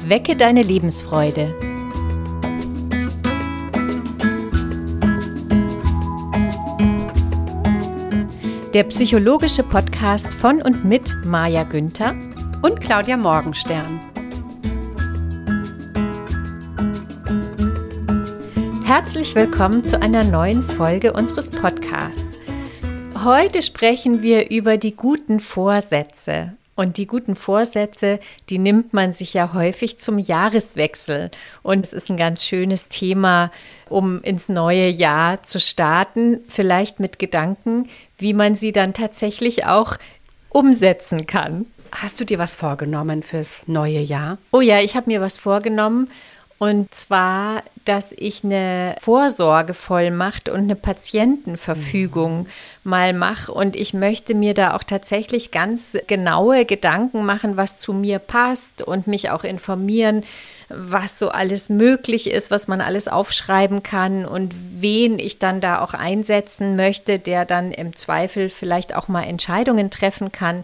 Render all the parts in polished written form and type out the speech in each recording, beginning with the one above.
Wecke deine Lebensfreude. Der psychologische Podcast von und mit Maja Günther und Claudia Morgenstern. Herzlich willkommen zu einer neuen Folge unseres Podcasts. Heute sprechen wir über die guten Vorsätze. Und die guten Vorsätze, die nimmt man sich ja häufig zum Jahreswechsel. Und es ist ein ganz schönes Thema, um ins neue Jahr zu starten, vielleicht mit Gedanken, wie man sie dann tatsächlich auch umsetzen kann. Hast du dir was vorgenommen fürs neue Jahr? Oh ja, ich habe mir was vorgenommen. Und zwar, dass ich eine Vorsorgevollmacht und eine Patientenverfügung mal mache. Und ich möchte mir da auch tatsächlich ganz genaue Gedanken machen, was zu mir passt und mich auch informieren, was so alles möglich ist, was man alles aufschreiben kann und wen ich dann da auch einsetzen möchte, der dann im Zweifel vielleicht auch mal Entscheidungen treffen kann.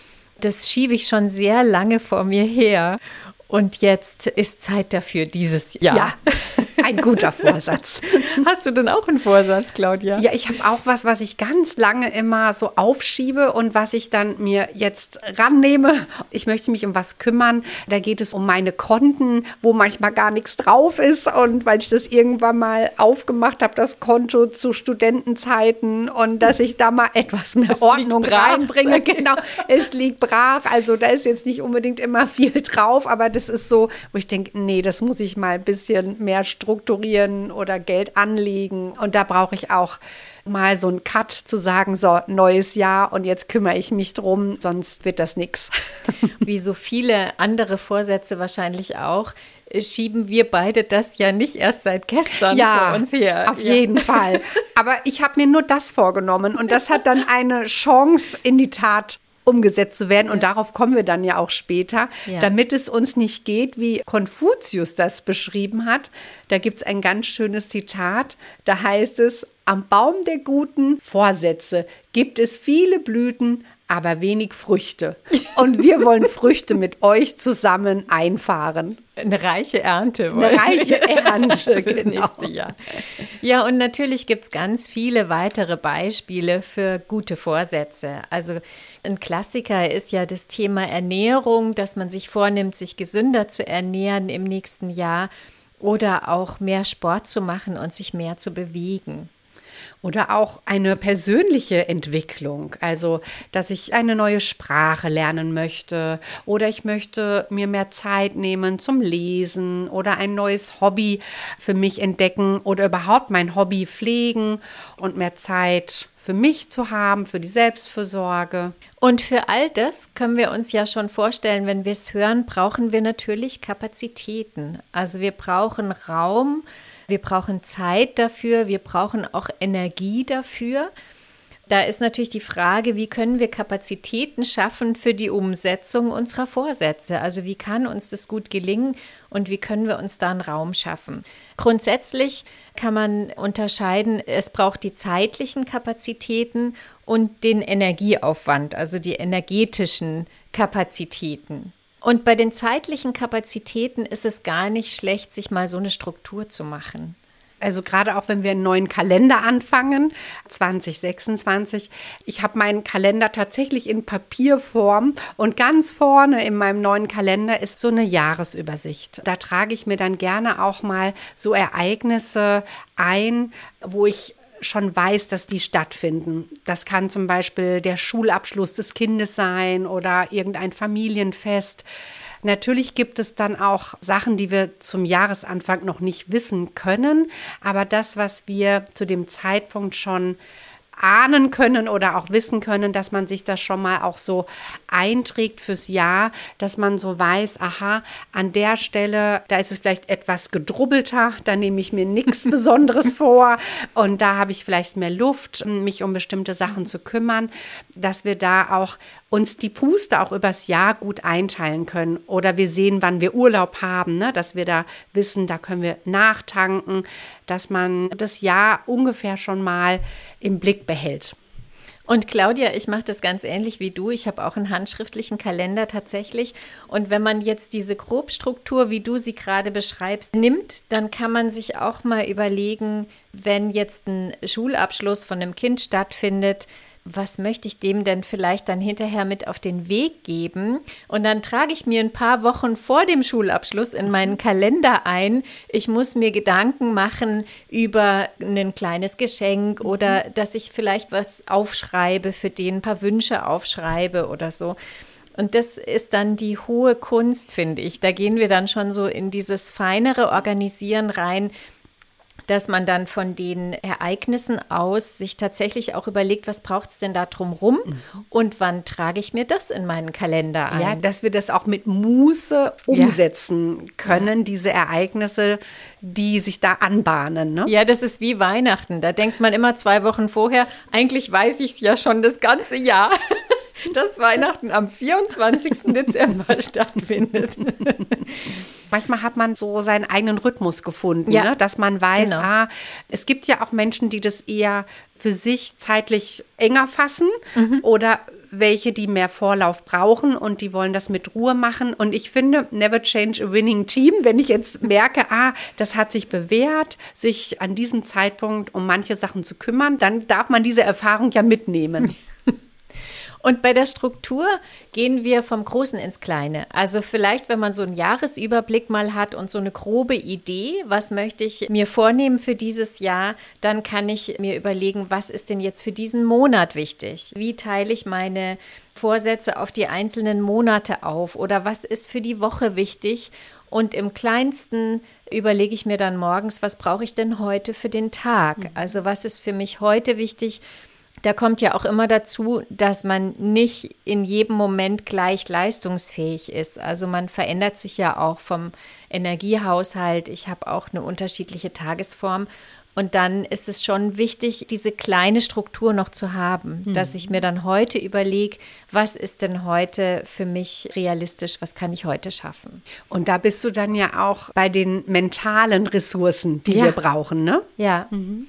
Das schiebe ich schon sehr lange vor mir her. Und jetzt ist Zeit dafür dieses Jahr. Ja, ein guter Vorsatz. Hast du denn auch einen Vorsatz, Claudia? Ja, ich habe auch was ich ganz lange immer so aufschiebe und was ich dann mir jetzt rannehme. Ich möchte mich um was kümmern. Da geht es um meine Konten, wo manchmal gar nichts drauf ist. Und weil ich das irgendwann mal aufgemacht habe, das Konto zu Studentenzeiten und dass ich da mal etwas mehr Ordnung reinbringe. Genau, es liegt brach. Also da ist jetzt nicht unbedingt immer viel drauf, aber das ist so, wo ich denke, nee, das muss ich mal ein bisschen mehr strukturieren oder Geld anlegen. Und da brauche ich auch mal so einen Cut zu sagen, so, neues Jahr und jetzt kümmere ich mich drum, sonst wird das nichts. Wie so viele andere Vorsätze wahrscheinlich auch, schieben wir beide das ja nicht erst seit gestern vor uns her. Auf jeden Fall. Aber ich habe mir nur das vorgenommen und das hat dann eine Chance in die Tat umgesetzt zu werden. Und darauf kommen wir dann ja auch später, damit es uns nicht geht, wie Konfuzius das beschrieben hat. Da gibt es ein ganz schönes Zitat, da heißt es, am Baum der guten Vorsätze gibt es viele Blüten, aber wenig Früchte. Und wir wollen Früchte mit euch zusammen einfahren. Eine reiche Ernte. Eine reiche Ernte, fürs nächste Jahr. Ja, und natürlich gibt es ganz viele weitere Beispiele für gute Vorsätze. Also ein Klassiker ist ja das Thema Ernährung, dass man sich vornimmt, sich gesünder zu ernähren im nächsten Jahr oder auch mehr Sport zu machen und sich mehr zu bewegen. Oder auch eine persönliche Entwicklung, also dass ich eine neue Sprache lernen möchte oder ich möchte mir mehr Zeit nehmen zum Lesen oder ein neues Hobby für mich entdecken oder überhaupt mein Hobby pflegen und mehr Zeit für mich zu haben, für die Selbstfürsorge. Und für all das können wir uns ja schon vorstellen, wenn wir es hören, brauchen wir natürlich Kapazitäten. Also wir brauchen Raum, wir brauchen Zeit dafür, wir brauchen auch Energie dafür. Da ist natürlich die Frage, wie können wir Kapazitäten schaffen für die Umsetzung unserer Vorsätze? Also wie kann uns das gut gelingen und wie können wir uns da einen Raum schaffen? Grundsätzlich kann man unterscheiden, es braucht die zeitlichen Kapazitäten und den Energieaufwand, also die energetischen Kapazitäten. Und bei den zeitlichen Kapazitäten ist es gar nicht schlecht, sich mal so eine Struktur zu machen. Also gerade auch, wenn wir einen neuen Kalender anfangen, 2026. Ich habe meinen Kalender tatsächlich in Papierform und ganz vorne in meinem neuen Kalender ist so eine Jahresübersicht. Da trage ich mir dann gerne auch mal so Ereignisse ein, wo ich schon weiß, dass die stattfinden. Das kann zum Beispiel der Schulabschluss des Kindes sein oder irgendein Familienfest. Natürlich gibt es dann auch Sachen, die wir zum Jahresanfang noch nicht wissen können, aber das, was wir zu dem Zeitpunkt schon ahnen können oder auch wissen können, dass man sich das schon mal auch so einträgt fürs Jahr, dass man so weiß, aha, an der Stelle, da ist es vielleicht etwas gedrubbelter, da nehme ich mir nichts Besonderes vor und da habe ich vielleicht mehr Luft, mich um bestimmte Sachen zu kümmern, dass wir da auch uns die Puste auch übers Jahr gut einteilen können oder wir sehen, wann wir Urlaub haben, ne? Dass wir da wissen, da können wir nachtanken, dass man das Jahr ungefähr schon mal im Blick behält. Und Claudia, ich mache das ganz ähnlich wie du. Ich habe auch einen handschriftlichen Kalender tatsächlich. Und wenn man jetzt diese Grobstruktur, wie du sie gerade beschreibst, nimmt, dann kann man sich auch mal überlegen, wenn jetzt ein Schulabschluss von einem Kind stattfindet, was möchte ich dem denn vielleicht dann hinterher mit auf den Weg geben? Und dann trage ich mir ein paar Wochen vor dem Schulabschluss in meinen Kalender ein. Ich muss mir Gedanken machen über ein kleines Geschenk oder dass ich vielleicht was aufschreibe, für den ein paar Wünsche aufschreibe oder so. Und das ist dann die hohe Kunst, finde ich. Da gehen wir dann schon so in dieses feinere Organisieren rein, dass man dann von den Ereignissen aus sich tatsächlich auch überlegt, was braucht es denn da drumrum und wann trage ich mir das in meinen Kalender ein. Ja, dass wir das auch mit Muße umsetzen können, diese Ereignisse, die sich da anbahnen. Ne? Ja, das ist wie Weihnachten. Da denkt man immer 2 Wochen vorher, eigentlich weiß ich es ja schon das ganze Jahr, dass Weihnachten am 24. Dezember stattfindet. Manchmal hat man so seinen eigenen Rhythmus gefunden, ne? Dass man weiß, es gibt ja auch Menschen, die das eher für sich zeitlich enger fassen oder welche, die mehr Vorlauf brauchen und die wollen das mit Ruhe machen. Und ich finde, never change a winning team. Wenn ich jetzt merke, das hat sich bewährt, sich an diesem Zeitpunkt um manche Sachen zu kümmern, dann darf man diese Erfahrung ja mitnehmen. Und bei der Struktur gehen wir vom Großen ins Kleine. Also vielleicht, wenn man so einen Jahresüberblick mal hat und so eine grobe Idee, was möchte ich mir vornehmen für dieses Jahr, dann kann ich mir überlegen, was ist denn jetzt für diesen Monat wichtig? Wie teile ich meine Vorsätze auf die einzelnen Monate auf? Oder was ist für die Woche wichtig? Und im Kleinsten überlege ich mir dann morgens, was brauche ich denn heute für den Tag? Also was ist für mich heute wichtig? Da kommt ja auch immer dazu, dass man nicht in jedem Moment gleich leistungsfähig ist. Also man verändert sich ja auch vom Energiehaushalt. Ich habe auch eine unterschiedliche Tagesform. Und dann ist es schon wichtig, diese kleine Struktur noch zu haben, dass ich mir dann heute überlege, was ist denn heute für mich realistisch, was kann ich heute schaffen. Und da bist du dann ja auch bei den mentalen Ressourcen, die wir brauchen, ne? Ja.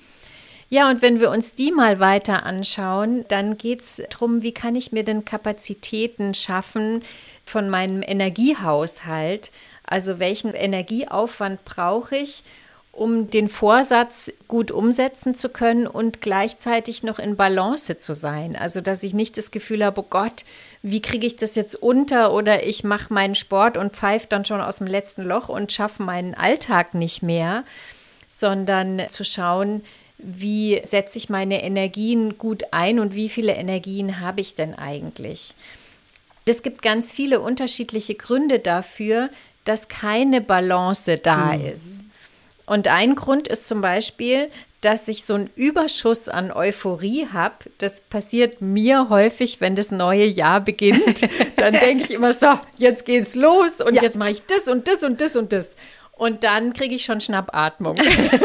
Ja, und wenn wir uns die mal weiter anschauen, dann geht es darum, wie kann ich mir denn Kapazitäten schaffen von meinem Energiehaushalt? Also welchen Energieaufwand brauche ich, um den Vorsatz gut umsetzen zu können und gleichzeitig noch in Balance zu sein? Also dass ich nicht das Gefühl habe, oh Gott, wie kriege ich das jetzt unter? Oder ich mache meinen Sport und pfeife dann schon aus dem letzten Loch und schaffe meinen Alltag nicht mehr, sondern zu schauen, wie setze ich meine Energien gut ein und wie viele Energien habe ich denn eigentlich? Es gibt ganz viele unterschiedliche Gründe dafür, dass keine Balance da ist. Und ein Grund ist zum Beispiel, dass ich so einen Überschuss an Euphorie habe. Das passiert mir häufig, wenn das neue Jahr beginnt. Dann denke ich immer so, jetzt geht's los und jetzt mache ich das und das und das und das. Und dann kriege ich schon Schnappatmung.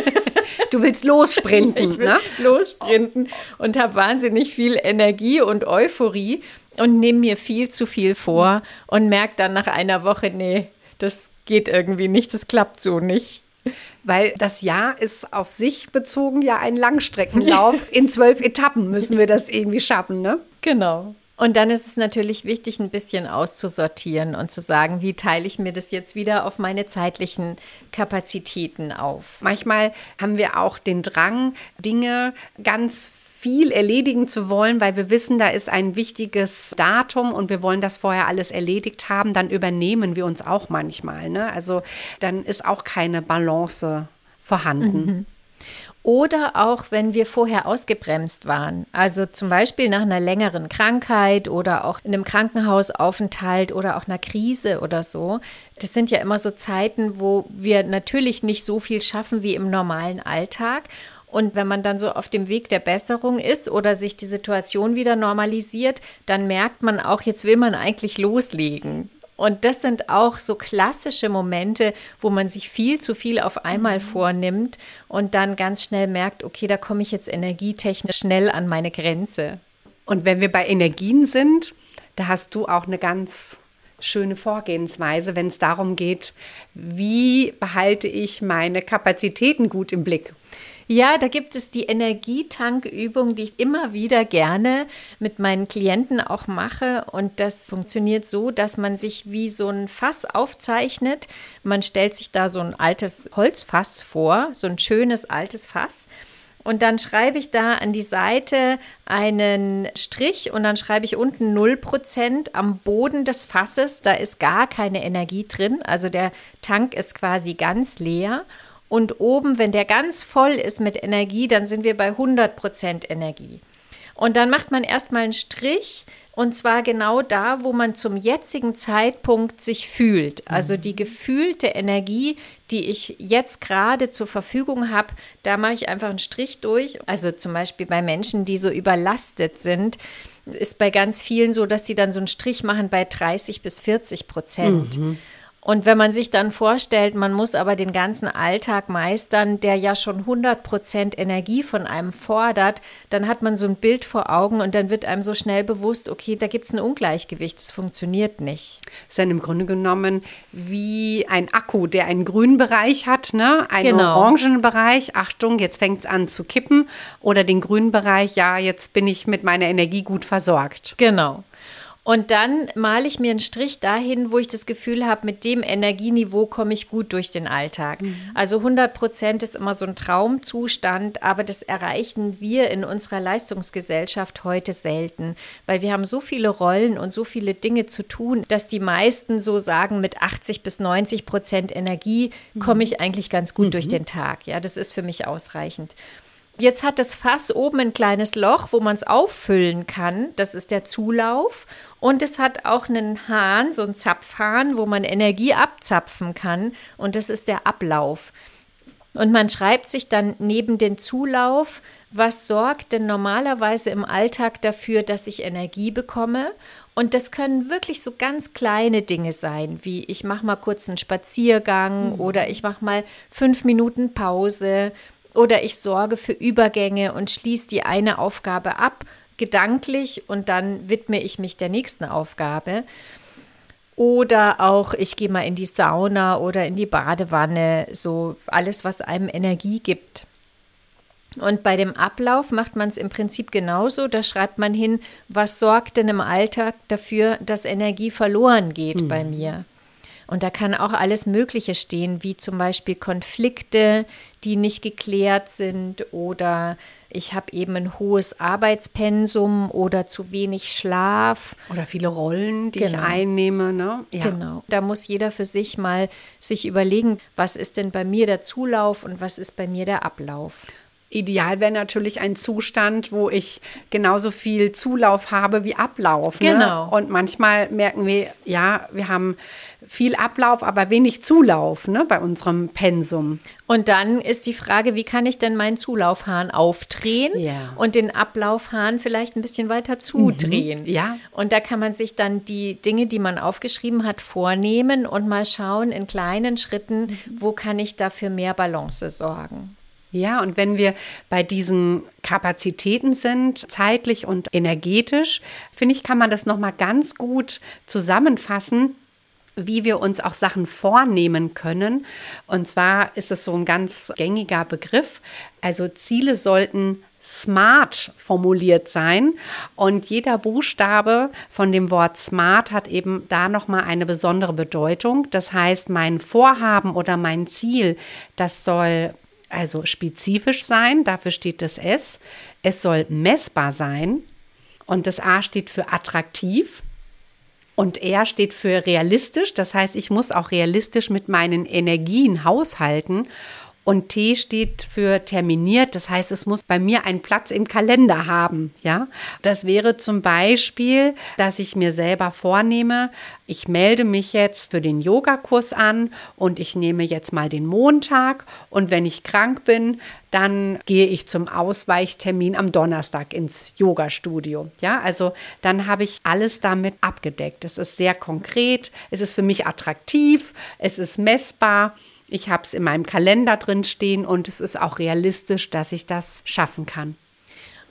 Du willst lossprinten, ich will lossprinten und habe wahnsinnig viel Energie und Euphorie und nehme mir viel zu viel vor und merke dann nach einer Woche, nee, das geht irgendwie nicht, das klappt so nicht. Weil das Jahr ist auf sich bezogen ja ein Langstreckenlauf. In 12 Etappen müssen wir das irgendwie schaffen, ne? Genau. Und dann ist es natürlich wichtig, ein bisschen auszusortieren und zu sagen, wie teile ich mir das jetzt wieder auf meine zeitlichen Kapazitäten auf. Manchmal haben wir auch den Drang, Dinge ganz viel erledigen zu wollen, weil wir wissen, da ist ein wichtiges Datum und wir wollen das vorher alles erledigt haben. Dann übernehmen wir uns auch manchmal, ne? Also dann ist auch keine Balance vorhanden. Oder auch, wenn wir vorher ausgebremst waren. Also zum Beispiel nach einer längeren Krankheit oder auch in einem Krankenhausaufenthalt oder auch einer Krise oder so. Das sind ja immer so Zeiten, wo wir natürlich nicht so viel schaffen wie im normalen Alltag. Und wenn man dann so auf dem Weg der Besserung ist oder sich die Situation wieder normalisiert, dann merkt man auch, jetzt will man eigentlich loslegen. Und das sind auch so klassische Momente, wo man sich viel zu viel auf einmal vornimmt und dann ganz schnell merkt, okay, da komme ich jetzt energietechnisch schnell an meine Grenze. Und wenn wir bei Energien sind, da hast du auch eine ganz schöne Vorgehensweise, wenn es darum geht, wie behalte ich meine Kapazitäten gut im Blick. Ja, da gibt es die Energietankübung, die ich immer wieder gerne mit meinen Klienten auch mache. Und das funktioniert so, dass man sich wie so ein Fass aufzeichnet. Man stellt sich da so ein altes Holzfass vor, so ein schönes altes Fass. Und dann schreibe ich da an die Seite einen Strich und dann schreibe ich unten 0% am Boden des Fasses. Da ist gar keine Energie drin. Also der Tank ist quasi ganz leer. Und oben, wenn der ganz voll ist mit Energie, dann sind wir bei 100% Energie. Und dann macht man erstmal einen Strich und zwar genau da, wo man zum jetzigen Zeitpunkt sich fühlt. Also die gefühlte Energie, die ich jetzt gerade zur Verfügung habe, da mache ich einfach einen Strich durch. Also zum Beispiel bei Menschen, die so überlastet sind, ist bei ganz vielen so, dass sie dann so einen Strich machen bei 30-40%. Und wenn man sich dann vorstellt, man muss aber den ganzen Alltag meistern, der ja schon 100% Energie von einem fordert, dann hat man so ein Bild vor Augen und dann wird einem so schnell bewusst, okay, da gibt es ein Ungleichgewicht, das funktioniert nicht. Das ist dann im Grunde genommen wie ein Akku, der einen grünen Bereich hat, ne? Einen orangen Bereich, Achtung, jetzt fängt es an zu kippen, oder den grünen Bereich, ja, jetzt bin ich mit meiner Energie gut versorgt. Genau. Und dann male ich mir einen Strich dahin, wo ich das Gefühl habe, mit dem Energieniveau komme ich gut durch den Alltag. Also 100% ist immer so ein Traumzustand, aber das erreichen wir in unserer Leistungsgesellschaft heute selten, weil wir haben so viele Rollen und so viele Dinge zu tun, dass die meisten so sagen, mit 80-90% Energie komme ich eigentlich ganz gut durch den Tag. Ja, das ist für mich ausreichend. Jetzt hat das Fass oben ein kleines Loch, wo man es auffüllen kann. Das ist der Zulauf. Und es hat auch einen Hahn, so einen Zapfhahn, wo man Energie abzapfen kann. Und das ist der Ablauf. Und man schreibt sich dann neben den Zulauf, was sorgt denn normalerweise im Alltag dafür, dass ich Energie bekomme? Und das können wirklich so ganz kleine Dinge sein, wie ich mache mal kurz einen Spaziergang oder ich mache mal 5 Minuten Pause. Oder ich sorge für Übergänge und schließe die eine Aufgabe ab, gedanklich, und dann widme ich mich der nächsten Aufgabe. Oder auch, ich gehe mal in die Sauna oder in die Badewanne, so alles, was einem Energie gibt. Und bei dem Ablauf macht man es im Prinzip genauso. Da schreibt man hin, was sorgt denn im Alltag dafür, dass Energie verloren geht bei mir. Und da kann auch alles Mögliche stehen, wie zum Beispiel Konflikte, die nicht geklärt sind, oder ich habe eben ein hohes Arbeitspensum oder zu wenig Schlaf. Oder viele Rollen, die ich einnehme. Ne? Ja. Genau. Da muss jeder für sich mal sich überlegen, was ist denn bei mir der Zulauf und was ist bei mir der Ablauf. Ideal wäre natürlich ein Zustand, wo ich genauso viel Zulauf habe wie Ablauf. Genau. Ne? Und manchmal merken wir, ja, wir haben viel Ablauf, aber wenig Zulauf, ne, bei unserem Pensum. Und dann ist die Frage, wie kann ich denn meinen Zulaufhahn aufdrehen und den Ablaufhahn vielleicht ein bisschen weiter zudrehen? Ja. Und da kann man sich dann die Dinge, die man aufgeschrieben hat, vornehmen und mal schauen in kleinen Schritten, wo kann ich da für mehr Balance sorgen. Ja, und wenn wir bei diesen Kapazitäten sind, zeitlich und energetisch, finde ich, kann man das nochmal ganz gut zusammenfassen, wie wir uns auch Sachen vornehmen können. Und zwar ist es so ein ganz gängiger Begriff. Also Ziele sollten smart formuliert sein. Und jeder Buchstabe von dem Wort smart hat eben da nochmal eine besondere Bedeutung. Das heißt, mein Vorhaben oder mein Ziel, das soll also spezifisch sein, dafür steht das S. Es soll messbar sein und das A steht für attraktiv und R steht für realistisch. Das heißt, ich muss auch realistisch mit meinen Energien haushalten. Und T steht für terminiert, das heißt, es muss bei mir einen Platz im Kalender haben. Ja? Das wäre zum Beispiel, dass ich mir selber vornehme, ich melde mich jetzt für den Yogakurs an und ich nehme jetzt mal den Montag, und wenn ich krank bin, dann gehe ich zum Ausweichtermin am Donnerstag ins Yogastudio. Ja, also dann habe ich alles damit abgedeckt. Es ist sehr konkret, es ist für mich attraktiv, es ist messbar. Ich habe es in meinem Kalender drin stehen und es ist auch realistisch, dass ich das schaffen kann.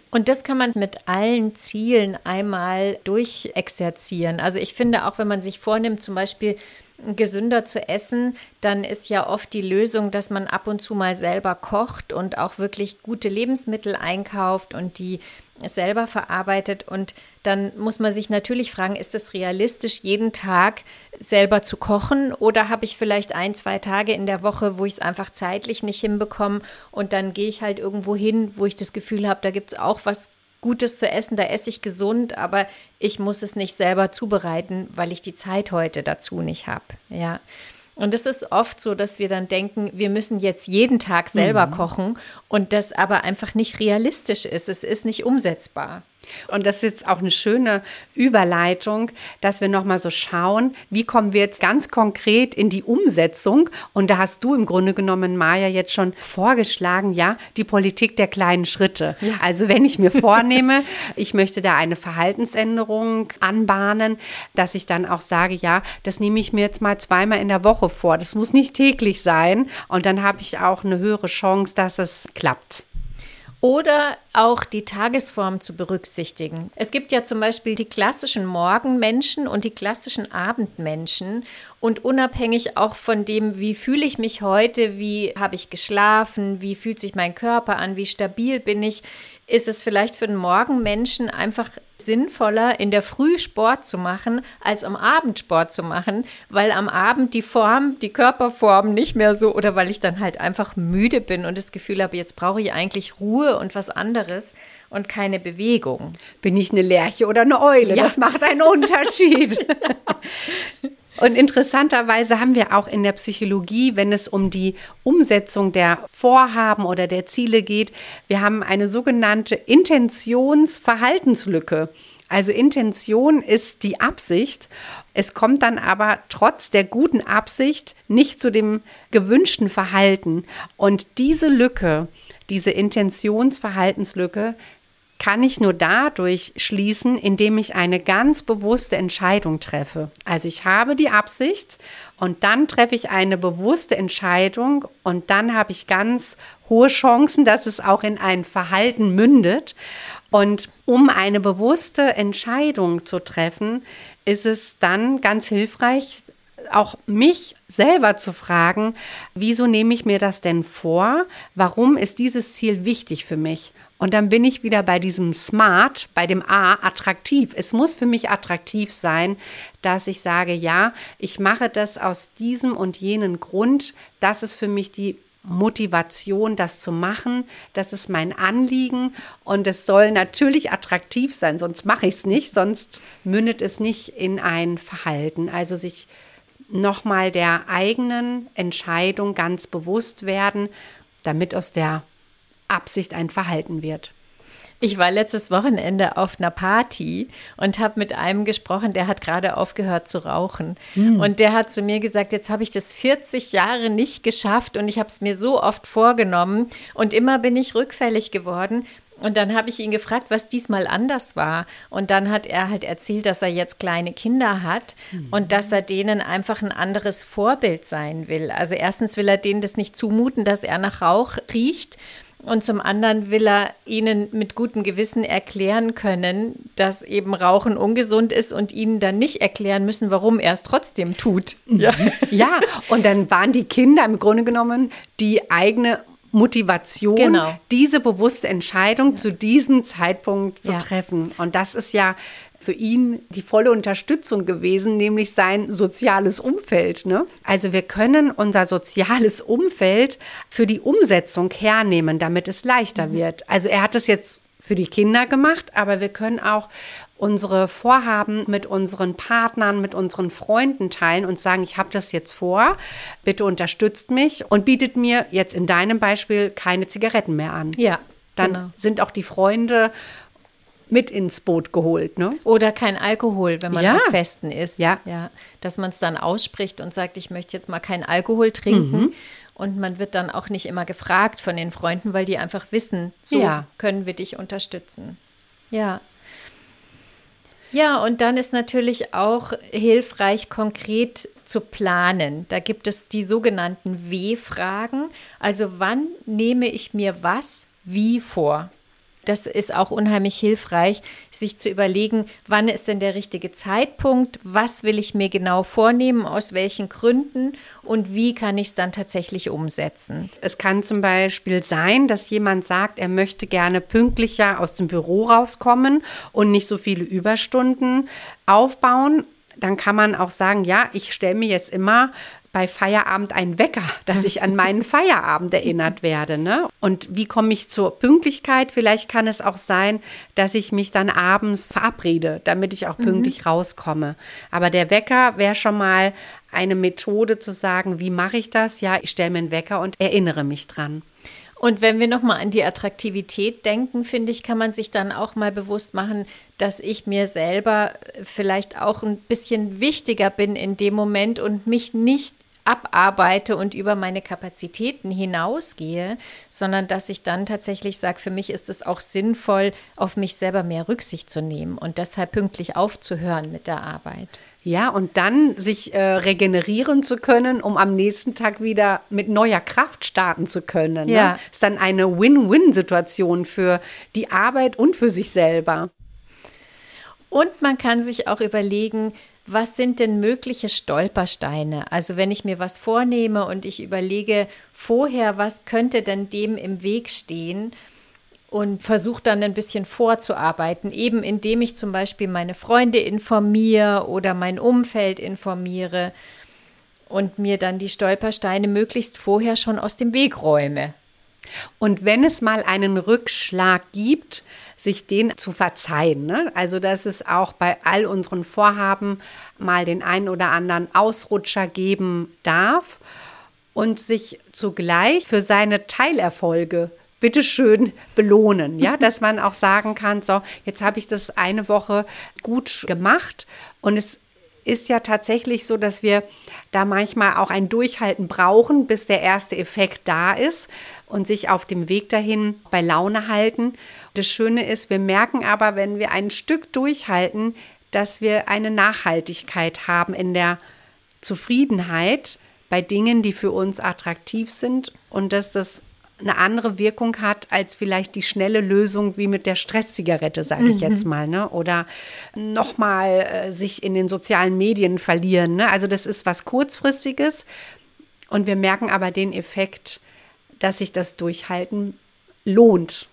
Und das kann man mit allen Zielen einmal durchexerzieren. Also ich finde, auch wenn man sich vornimmt, zum Beispiel gesünder zu essen, dann ist ja oft die Lösung, dass man ab und zu mal selber kocht und auch wirklich gute Lebensmittel einkauft und die selber verarbeitet. Und dann muss man sich natürlich fragen, ist es realistisch, jeden Tag selber zu kochen, oder habe ich vielleicht 1, 2 Tage in der Woche, wo ich es einfach zeitlich nicht hinbekomme, und dann gehe ich halt irgendwo hin, wo ich das Gefühl habe, da gibt es auch was Gutes zu essen, da esse ich gesund, aber ich muss es nicht selber zubereiten, weil ich die Zeit heute dazu nicht habe. Ja. Und es ist oft so, dass wir dann denken, wir müssen jetzt jeden Tag selber kochen, und das aber einfach nicht realistisch ist. Es ist nicht umsetzbar. Und das ist jetzt auch eine schöne Überleitung, dass wir nochmal so schauen, wie kommen wir jetzt ganz konkret in die Umsetzung. Und da hast du im Grunde genommen, Maja, jetzt schon vorgeschlagen, ja, die Politik der kleinen Schritte. Ja. Also wenn ich mir vornehme, ich möchte da eine Verhaltensänderung anbahnen, dass ich dann auch sage, ja, das nehme ich mir jetzt mal 2-mal in der Woche vor. Das muss nicht täglich sein. Und dann habe ich auch eine höhere Chance, dass es klappt. Oder auch die Tagesform zu berücksichtigen. Es gibt ja zum Beispiel die klassischen Morgenmenschen und die klassischen Abendmenschen. Und unabhängig auch von dem, wie fühle ich mich heute, wie habe ich geschlafen, wie fühlt sich mein Körper an, wie stabil bin ich, ist es vielleicht für den Morgenmenschen einfach sinnvoller, in der Früh Sport zu machen, als am Abend Sport zu machen, weil am Abend die Körperform nicht mehr so, oder weil ich dann halt einfach müde bin und das Gefühl habe, jetzt brauche ich eigentlich Ruhe und was anderes und keine Bewegung. Bin ich eine Lerche oder eine Eule? Ja. Das macht einen Unterschied. Und interessanterweise haben wir auch in der Psychologie, wenn es um die Umsetzung der Vorhaben oder der Ziele geht, wir haben eine sogenannte Intentionsverhaltenslücke. Also Intention ist die Absicht. Es kommt dann aber trotz der guten Absicht nicht zu dem gewünschten Verhalten. Und diese Lücke, diese Intentionsverhaltenslücke, kann ich nur dadurch schließen, indem ich eine ganz bewusste Entscheidung treffe. Also ich habe die Absicht und dann treffe ich eine bewusste Entscheidung und dann habe ich ganz hohe Chancen, dass es auch in ein Verhalten mündet. Und um eine bewusste Entscheidung zu treffen, ist es dann ganz hilfreich, auch mich selber zu fragen, wieso nehme ich mir das denn vor? Warum ist dieses Ziel wichtig für mich? Und dann bin ich wieder bei diesem Smart, bei dem A, attraktiv. Es muss für mich attraktiv sein, dass ich sage, ja, ich mache das aus diesem und jenen Grund. Das ist für mich die Motivation, das zu machen. Das ist mein Anliegen und es soll natürlich attraktiv sein, sonst mache ich es nicht, sonst mündet es nicht in ein Verhalten. Also sich nochmal der eigenen Entscheidung ganz bewusst werden, damit aus der Absicht ein Verhalten wird. Ich war letztes Wochenende auf einer Party und habe mit einem gesprochen, der hat gerade aufgehört zu rauchen. Und der hat zu mir gesagt, jetzt habe ich das 40 Jahre nicht geschafft und ich habe es mir so oft vorgenommen und immer bin ich rückfällig geworden. Und dann habe ich ihn gefragt, was diesmal anders war. Und dann hat er halt erzählt, dass er jetzt kleine Kinder hat und dass er denen einfach ein anderes Vorbild sein will. Also erstens will er denen das nicht zumuten, dass er nach Rauch riecht. Und zum anderen will er ihnen mit gutem Gewissen erklären können, dass eben Rauchen ungesund ist und ihnen dann nicht erklären müssen, warum er es trotzdem tut. Ja, ja, und dann waren die Kinder im Grunde genommen die eigene Motivation, genau, diese bewusste Entscheidung zu diesem Zeitpunkt zu treffen. Und das ist ja für ihn die volle Unterstützung gewesen, nämlich sein soziales Umfeld. Ne? Also wir können unser soziales Umfeld für die Umsetzung hernehmen, damit es leichter wird. Also er hat es jetzt für die Kinder gemacht, aber wir können auch unsere Vorhaben mit unseren Partnern, mit unseren Freunden teilen und sagen, ich habe das jetzt vor, bitte unterstützt mich und bietet mir jetzt in deinem Beispiel keine Zigaretten mehr an. Ja, dann sind auch die Freunde mit ins Boot geholt, ne? Oder kein Alkohol, wenn man auf Festen ist. Ja. Dass man es dann ausspricht und sagt, ich möchte jetzt mal keinen Alkohol trinken. Und man wird dann auch nicht immer gefragt von den Freunden, weil die einfach wissen, so können wir dich unterstützen. Ja. Ja, und dann ist natürlich auch hilfreich, konkret zu planen. Da gibt es die sogenannten W-Fragen. Also wann nehme ich mir was wie vor? das ist auch unheimlich hilfreich, sich zu überlegen, wann ist denn der richtige Zeitpunkt, was will ich mir genau vornehmen, aus welchen Gründen und wie kann ich es dann tatsächlich umsetzen. Es kann zum Beispiel sein, dass jemand sagt, er möchte gerne pünktlicher aus dem Büro rauskommen und nicht so viele Überstunden aufbauen. Dann kann man auch sagen, ja, ich stelle mir jetzt immer bei Feierabend einen Wecker, dass ich an meinen Feierabend erinnert werde. Ne? Und wie komme ich zur Pünktlichkeit? Vielleicht kann es auch sein, dass ich mich dann abends verabrede, damit ich auch pünktlich rauskomme. Aber der Wecker wäre schon mal eine Methode zu sagen, wie mache ich das? Ja, ich stelle mir einen Wecker und erinnere mich dran. Und wenn wir nochmal an die Attraktivität denken, finde ich, kann man sich dann auch mal bewusst machen, dass ich mir selber vielleicht auch ein bisschen wichtiger bin in dem Moment und mich nicht abarbeite und über meine Kapazitäten hinausgehe, sondern dass ich dann tatsächlich sage, für mich ist es auch sinnvoll, auf mich selber mehr Rücksicht zu nehmen und deshalb pünktlich aufzuhören mit der Arbeit. Ja, und dann sich regenerieren zu können, um am nächsten Tag wieder mit neuer Kraft starten zu können. Ja. Ne? Ist dann eine Win-Win-Situation für die Arbeit und für sich selber. Und man kann sich auch überlegen, was sind denn mögliche Stolpersteine? Also wenn ich mir was vornehme und ich überlege vorher, was könnte denn dem im Weg stehen und versuche dann ein bisschen vorzuarbeiten, eben indem ich zum Beispiel meine Freunde informiere oder mein Umfeld informiere und mir dann die Stolpersteine möglichst vorher schon aus dem Weg räume. Und wenn es mal einen Rückschlag gibt, sich den zu verzeihen. Ne? Also, dass es auch bei all unseren Vorhaben mal den einen oder anderen Ausrutscher geben darf und sich zugleich für seine Teilerfolge bitteschön belohnen. Ja? Dass man auch sagen kann, so, jetzt habe ich das eine Woche gut gemacht und es ist ja tatsächlich so, dass wir da manchmal auch ein Durchhalten brauchen, bis der erste Effekt da ist und sich auf dem Weg dahin bei Laune halten. Das Schöne ist, wir merken aber, wenn wir ein Stück durchhalten, dass wir eine Nachhaltigkeit haben in der Zufriedenheit bei Dingen, die für uns attraktiv sind und dass das eine andere Wirkung hat als vielleicht die schnelle Lösung wie mit der Stresszigarette, sage ich jetzt mal, ne? Oder nochmal sich in den sozialen Medien verlieren. Ne? Also das ist was Kurzfristiges und wir merken aber den Effekt, dass sich das Durchhalten lohnt.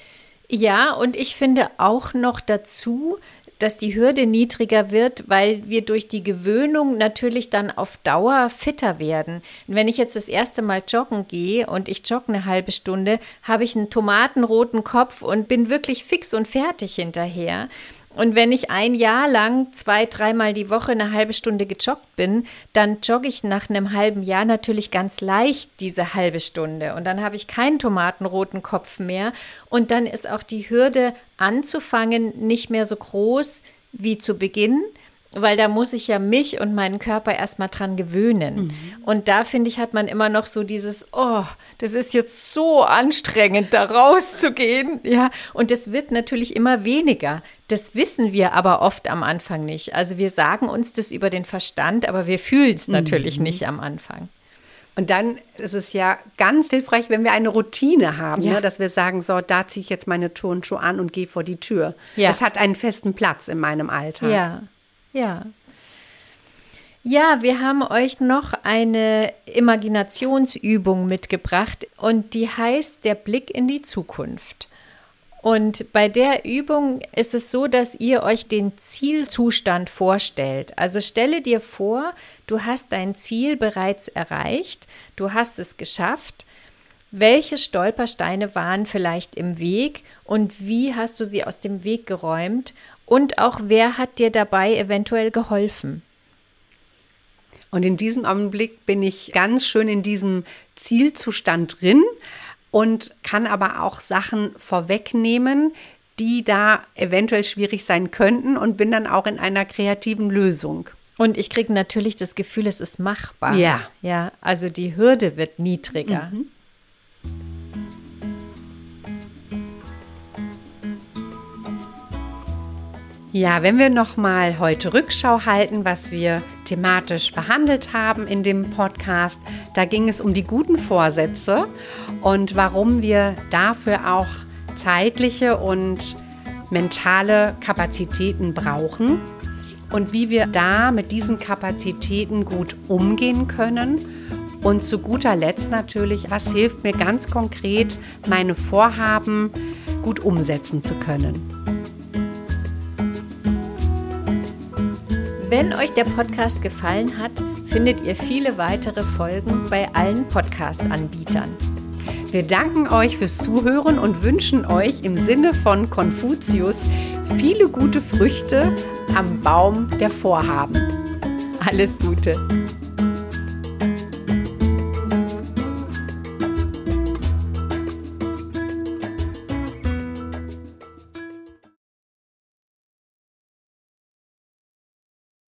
Ja, und ich finde auch noch dazu, dass die Hürde niedriger wird, weil wir durch die Gewöhnung natürlich dann auf Dauer fitter werden. Und wenn ich jetzt das erste Mal joggen gehe und ich jogge eine halbe Stunde, habe ich einen tomatenroten Kopf und bin wirklich fix und fertig hinterher. Und wenn ich ein Jahr lang 2-3 Mal die Woche eine halbe Stunde gejoggt bin, dann jogge ich nach einem halben Jahr natürlich ganz leicht diese halbe Stunde. Und dann habe ich keinen tomatenroten Kopf mehr. Und dann ist auch die Hürde anzufangen nicht mehr so groß wie zu Beginn, weil da muss ich ja mich und meinen Körper erstmal dran gewöhnen. Und da, finde ich, hat man immer noch so dieses, oh, das ist jetzt so anstrengend, da rauszugehen. Ja, und das wird natürlich immer weniger. Das wissen wir aber oft am Anfang nicht. Also wir sagen uns das über den Verstand, aber wir fühlen es natürlich nicht am Anfang. Und dann ist es ja ganz hilfreich, wenn wir eine Routine haben, Ja. ne? Dass wir sagen, so, da ziehe ich jetzt meine Turnschuhe an und gehe vor die Tür. Ja. Es hat einen festen Platz in meinem Alltag. Ja, ja. Ja, wir haben euch noch eine Imaginationsübung mitgebracht und die heißt der Blick in die Zukunft. Und bei der Übung ist es so, dass ihr euch den Zielzustand vorstellt. Also stelle dir vor, du hast dein Ziel bereits erreicht, du hast es geschafft. Welche Stolpersteine waren vielleicht im Weg und wie hast du sie aus dem Weg geräumt? Und auch, wer hat dir dabei eventuell geholfen? Und in diesem Augenblick bin ich ganz schön in diesem Zielzustand drin und kann aber auch Sachen vorwegnehmen, die da eventuell schwierig sein könnten und bin dann auch in einer kreativen Lösung. Und ich kriege natürlich das Gefühl, es ist machbar. Ja. Ja, also die Hürde wird niedriger. Ja, wenn wir noch mal heute Rückschau halten, was wir thematisch behandelt haben in dem Podcast, da ging es um die guten Vorsätze und warum wir dafür auch zeitliche und mentale Kapazitäten brauchen und wie wir da mit diesen Kapazitäten gut umgehen können. Und zu guter Letzt natürlich, was hilft mir ganz konkret, meine Vorhaben gut umsetzen zu können. Wenn euch der Podcast gefallen hat, findet ihr viele weitere Folgen bei allen Podcast-Anbietern. Wir danken euch fürs Zuhören und wünschen euch im Sinne von Konfuzius viele gute Früchte am Baum der Vorhaben. Alles Gute!